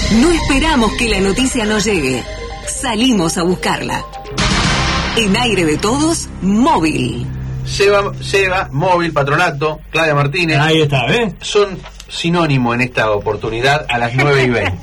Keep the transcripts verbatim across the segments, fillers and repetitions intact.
No esperamos que la noticia nos llegue. Salimos a buscarla. En Aire de Todos, móvil. Seba, Seba, móvil, patronato, Claudia Martínez. Ahí está, ¿ves? Son sinónimo en esta oportunidad a las nueve y veinte.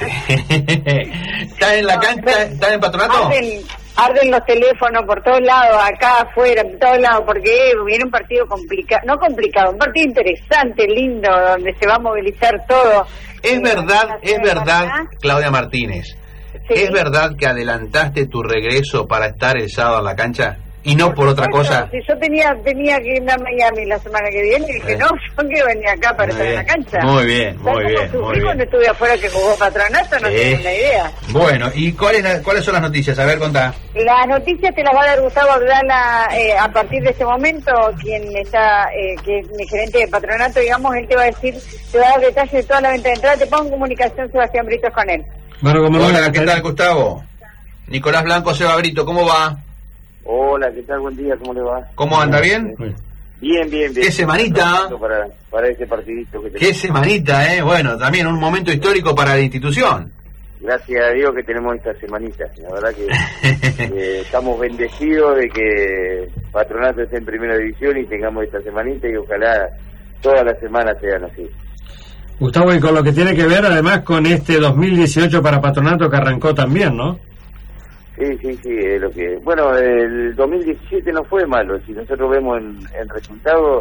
¿Estás en la cancha? ¿Estás en patronato? Arden, arden los teléfonos por todos lados, acá, afuera, por todos lados, porque viene un partido complicado, no complicado, un partido interesante, lindo, donde se va a movilizar todo. Es eh, verdad, es verdad, acá. Claudia Martínez, Sí. ¿es verdad que adelantaste tu regreso para estar el sábado en la cancha? Y no por, por otra supuesto, cosa. Si yo tenía tenía que irme a Miami la semana que viene, y dije, eh. no, yo quiero venir acá para Muy estar bien, en la cancha. Muy bien, muy bien. Sufrí Muy bien. cuando estuve afuera que jugó Patronato, no Sí. tengo una idea. Bueno, ¿y cuáles la, cuáles son las noticias? A ver, contá. Las noticias te las va a dar Gustavo Abdala eh, a partir de este momento, quien está, eh, que es mi gerente de Patronato, digamos, él te va a decir, te va a dar detalles de toda la venta de entrada. Te pongo en comunicación Sebastián Britos con él. Bueno, como Hola, ¿qué tal, Gustavo? Nicolás Blanco, Seba Brito, ¿cómo va? Hola, ¿qué tal? Buen día, ¿cómo le va? ¿Cómo anda? ¿Bien? Bien, bien, bien. ¿Qué semanita? Para, para ese partidito que ¿Qué tenemos. semanita, eh? Bueno, también un momento histórico para la institución. Gracias a Dios que tenemos esta semanita. La verdad que eh, estamos bendecidos de que Patronato esté en primera división y tengamos esta semanita y ojalá todas las semanas sean así. Gustavo, y con lo que tiene que ver además con este dos mil dieciocho para Patronato que arrancó también, ¿no? Sí, sí, sí, es lo que... Bueno, el dos mil diecisiete no fue malo, si nosotros vemos en, en resultados,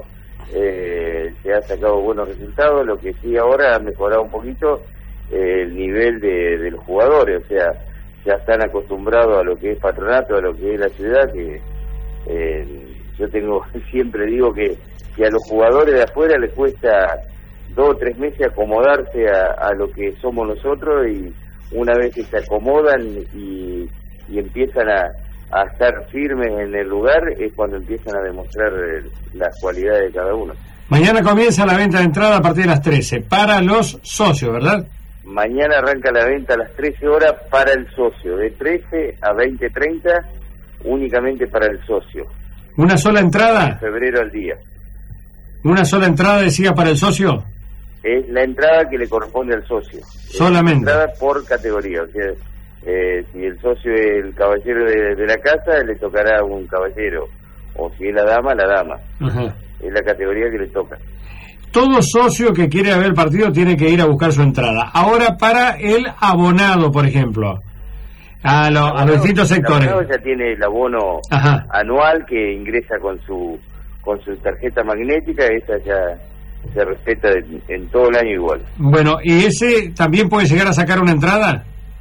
eh, se ha sacado buenos resultados, lo que sí ahora ha mejorado un poquito eh, el nivel de, de los jugadores, o sea, ya están acostumbrados a lo que es Patronato, a lo que es la ciudad, que eh, yo tengo, siempre digo que, que a los jugadores de afuera les cuesta dos o tres meses acomodarse a, a lo que somos nosotros, y una vez que se acomodan y y empiezan a, a estar firmes en el lugar, es cuando empiezan a demostrar eh, las cualidades de cada uno. Mañana comienza la venta de entrada a partir de las trece, para los socios, ¿verdad? Mañana arranca la venta a las trece horas para el socio, de trece a veinte treinta, únicamente para el socio. ¿Una sola entrada? De febrero al día. ¿Una sola entrada, decía, para el socio? Es la entrada que le corresponde al socio. Solamente. Es entrada por categoría, o sea... Eh, si el socio es el caballero de, de la casa, le tocará un caballero, o si es la dama, la dama. Ajá. Es la categoría que le toca. Todo socio que quiere ver el partido tiene que ir a buscar su entrada. Ahora, para el abonado, por ejemplo, a, lo, a los distintos sectores. El abonado ya tiene el abono Ajá. anual que ingresa con su con su tarjeta magnética, esa ya se respeta de, en todo el año igual. Bueno, ¿y ese también puede llegar a sacar una entrada?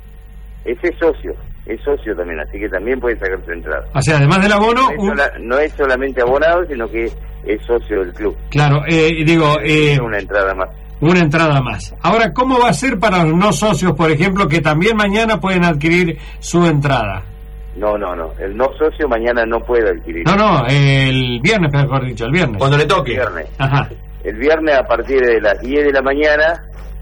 Ese es socio, es socio también, así que también puede sacar su entrada. O sea, además del abono... No es, un... sola, no es solamente abonado, sino que es socio del club. Claro, eh, digo... Eh, una entrada más. Una entrada más. Ahora, ¿cómo va a ser para los no socios, por ejemplo, que también mañana pueden adquirir su entrada? No, no, no. El no socio mañana no puede adquirir. No, no, el viernes, mejor dicho, el viernes. Cuando le toque. El viernes. Ajá. El viernes a partir de las diez de la mañana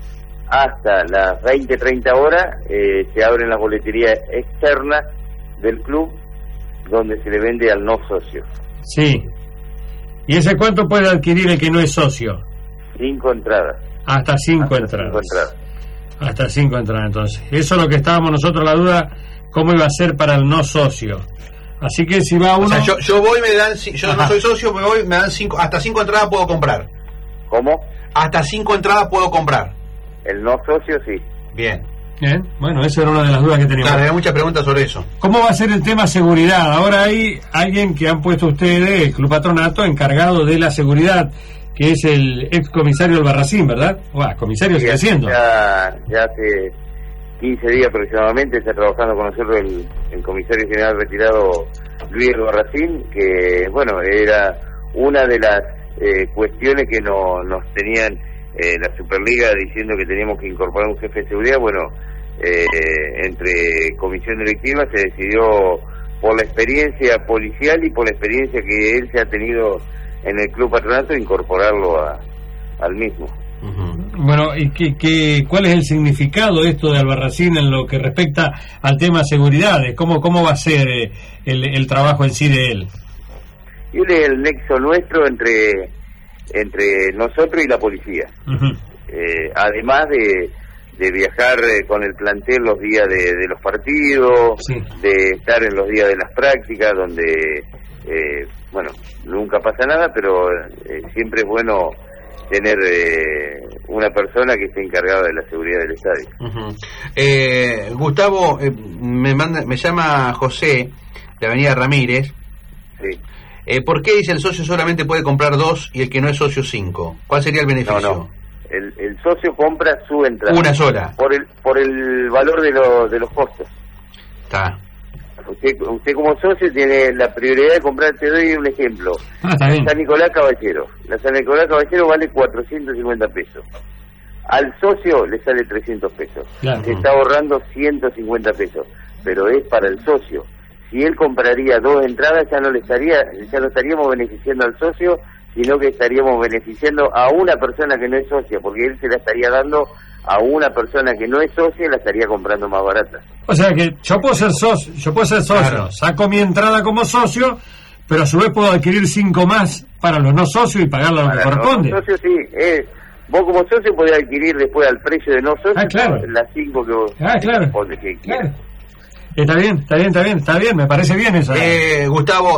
hasta las veinte treinta horas eh, se abren las boleterías externas del club donde se le vende al no socio. Sí. ¿Y ese cuánto puede adquirir el que no es socio? Cinco entradas. Hasta cinco hasta entradas. Cinco entradas. Hasta cinco entradas, entonces. Eso es lo que estábamos nosotros la duda, cómo iba a ser para el no socio. Así que si va uno... O sea, yo, yo voy, me dan... Yo Ajá. no soy socio, me voy, me dan cinco... Hasta cinco entradas puedo comprar. ¿Cómo? Hasta cinco entradas puedo comprar. El no socio, sí. Bien. Bien, bueno, esa era una de las dudas que teníamos. Claro, hay muchas preguntas sobre eso. ¿Cómo va a ser el tema seguridad? Ahora hay alguien que han puesto ustedes, el Club Patronato, encargado de la seguridad, que es el ex comisario Albarracín, ¿verdad? Uah, comisario sigue siendo. Ya, ya hace quince días aproximadamente está trabajando con nosotros el, el comisario general retirado Luis Albarracín, que, bueno, era una de las eh, cuestiones que no, nos tenían... Eh, la Superliga diciendo que teníamos que incorporar un jefe de seguridad. Bueno, eh, entre comisión directiva se decidió, por la experiencia policial y por la experiencia que él se ha tenido en el Club Patronato, incorporarlo a, al mismo. Uh-huh. Bueno, ¿y qué, qué, cuál es el significado de esto de Albarracín en lo que respecta al tema seguridades? ¿Cómo, cómo va a ser el, el trabajo en sí de él? Y él es el nexo nuestro entre... entre nosotros y la policía. Uh-huh. eh, además de, de viajar eh, con el plantel los días de, de los partidos, sí. de estar en los días de las prácticas, donde, eh, bueno, nunca pasa nada, pero eh, siempre es bueno tener eh, una persona que esté encargada de la seguridad del estadio. Uh-huh. eh, Gustavo, eh, me manda, me llama José, de Avenida Ramírez. Sí. Eh, ¿Por qué dice el socio solamente puede comprar dos y el que no es socio cinco? ¿Cuál sería el beneficio? No, no. El, el socio compra su entrada. Una sola. Por el por el valor de, lo, de los costos. Está. Usted, usted como socio tiene la prioridad de comprar. Te doy un ejemplo. Ah, está bien. San Nicolás Caballero. La San Nicolás Caballero vale cuatrocientos cincuenta pesos. Al socio le sale trescientos pesos. Claro. Se está ahorrando ciento cincuenta pesos. Pero es para el socio. Si él compraría dos entradas, ya no le estaría, ya no estaríamos beneficiando al socio, sino que estaríamos beneficiando a una persona que no es socia, porque él se la estaría dando a una persona que no es socia y la estaría comprando más barata. O sea que yo puedo ser socio, yo puedo ser socio, Claro. saco mi entrada como socio, pero a su vez puedo adquirir cinco más para los no socios y pagarlo lo que Para corresponde. los socios, sí. Eh, vos como socio podés adquirir después al precio de no socio Ah, claro. las cinco que vos Ah, claro. que, que Claro. quieras. Está bien, está bien, está bien, está bien, me parece bien eso. Eh, Gustavo,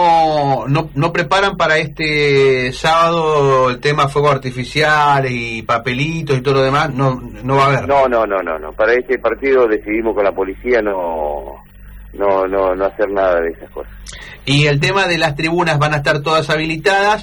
no, no no preparan para este sábado el tema fuegos artificiales y papelitos y todo lo demás, no no va a haber. No, no, no, no, no. Para este partido decidimos con la policía no no no no hacer nada de esas cosas. Y el tema de las tribunas van a estar todas habilitadas,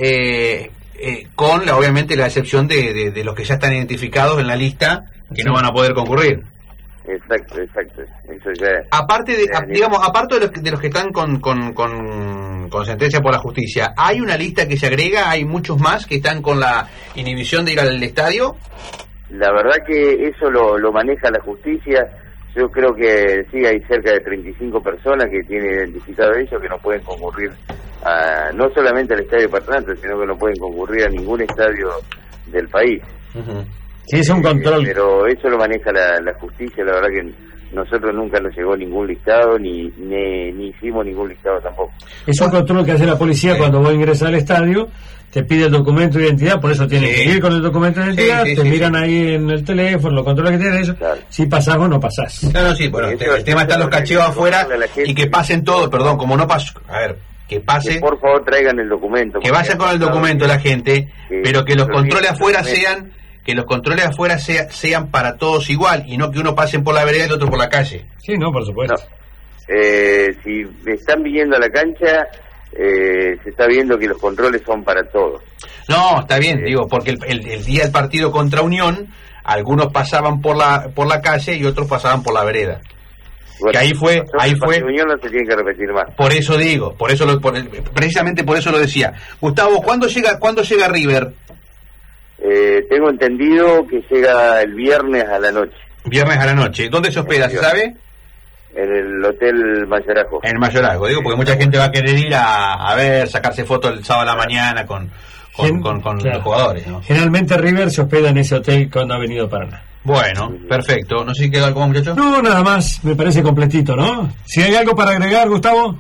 eh, eh, con la, obviamente la excepción de, de, de los que ya están identificados en la lista, que Sí. no van a poder concurrir. Exacto, exacto. Eso ya. Aparte de, ya, a- digamos, aparte de los que, de los que están con, con, con, con sentencia por la justicia, ¿hay una lista que se agrega? ¿Hay muchos más que están con la inhibición de ir al estadio? La verdad que eso lo, lo maneja la justicia. Yo creo que sí, hay cerca de treinta y cinco personas que tienen identificado eso, que no pueden concurrir a, no solamente al estadio Patronato, sino que no pueden concurrir a ningún estadio del país. Uh-huh. Sí, es un control. Eh, pero eso lo maneja la, la justicia. La verdad que nosotros nunca nos llegó ningún listado, ni, ni, ni hicimos ningún listado tampoco. Es un control que hace la policía Sí. cuando vos ingresas al estadio, te pide el documento de identidad, por eso tienes Sí. que ir con el documento de identidad, Sí, sí, te sí, miran sí. ahí en el teléfono, los controles que tienen ellos, Claro. si pasás o no pasás. No, no, sí, bueno, Eso- el tema están los eso- cacheos afuera a la gente. y que pasen todo, perdón, como no pasó, a ver, que pase, Que por favor traigan el documento. que porque vayan con el ha pasado documento que- la gente, Sí, pero que los pero controles bien, afuera bien. sean, que los controles afuera sea- sean para todos igual, y no que uno pase por la vereda y el otro por la calle. Sí, no, por supuesto. No. Eh, si están viniendo a la cancha, eh, se está viendo que los controles son para todos. No, está bien, Sí. digo, porque el, el- el día del partido contra Unión, algunos pasaban por la por la calle y otros pasaban por la vereda. Bueno, Que ahí fue- nosotros ahí el fue- partido de Unión no se tiene que repetir más. Por eso digo, por eso lo, por el- precisamente por eso lo decía. Gustavo, ¿cuándo llega cuándo llega River? Eh, tengo entendido que llega el viernes a la noche Viernes a la noche. ¿Dónde se hospeda, se sabe? en el Hotel Mayorajo. En Mayorazgo, digo, porque mucha gente va a querer ir a, a ver, sacarse fotos el sábado a la mañana con, con, Gen- con, con claro. los jugadores, ¿no? Generalmente River se hospeda en ese hotel cuando ha venido Paraná. Bueno, perfecto. No sé si quedó algo más, muchachos. No, nada más, me parece completito, ¿no? Si hay algo para agregar, Gustavo.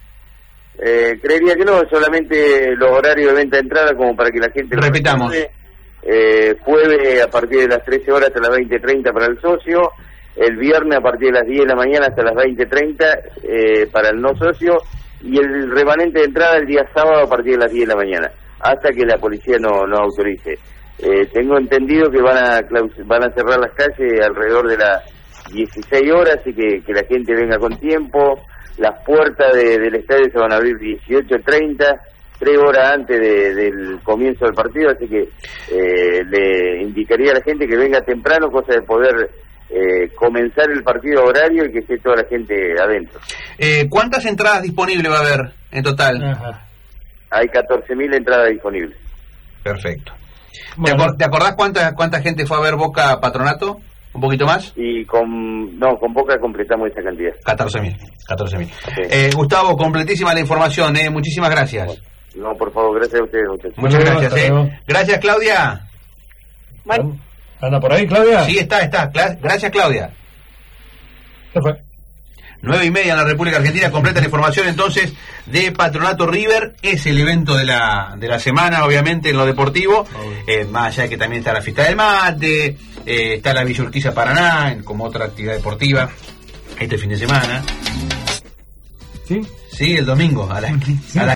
Eh, creería que no, solamente los horarios de venta de entrada como para que la gente lo Repitamos. recuerde. Eh, jueves a partir de las trece horas hasta las veinte treinta para el socio, el viernes a partir de las diez de la mañana hasta las veinte treinta eh, para el no socio, y el remanente de entrada el día sábado a partir de las diez de la mañana, hasta que la policía no, no autorice. Eh, tengo entendido que van a claus- van a cerrar las calles alrededor de las dieciséis horas, así que, que la gente venga con tiempo. Las puertas de- del estadio se van a abrir dieciocho treinta, tres horas antes de- del comienzo del partido, así que eh, le indicaría a la gente que venga temprano, cosa de poder eh, comenzar el partido a horario y que esté toda la gente adentro. Eh, ¿Cuántas entradas disponibles va a haber en total? Ajá. Hay catorce mil entradas disponibles. Perfecto. ¿Te, Bueno. acor- te acordás cuánta cuánta gente fue a ver Boca Patronato? ¿Un poquito más? Y con no con Boca completamos esa cantidad. catorce mil. catorce mil. Sí. Eh, Gustavo, completísima la información, ¿eh? Muchísimas gracias. No, por favor, gracias a ustedes, muchachos. Muchas luego, gracias, hasta ¿eh? luego. Gracias, Claudia. Bueno, ¿Anda por ahí, Claudia? Sí, está, está. Cla- Gracias, Claudia. ¿Qué fue? nueve y media en la República Argentina. Completa la información entonces de Patronato River. Es el evento de la de la semana, obviamente, en lo deportivo. Eh, más allá de que también está la fiesta del mate, eh, está la Villa Urquiza Paraná, como otra actividad deportiva este fin de semana. ¿Sí? Sí, el domingo, a las, a las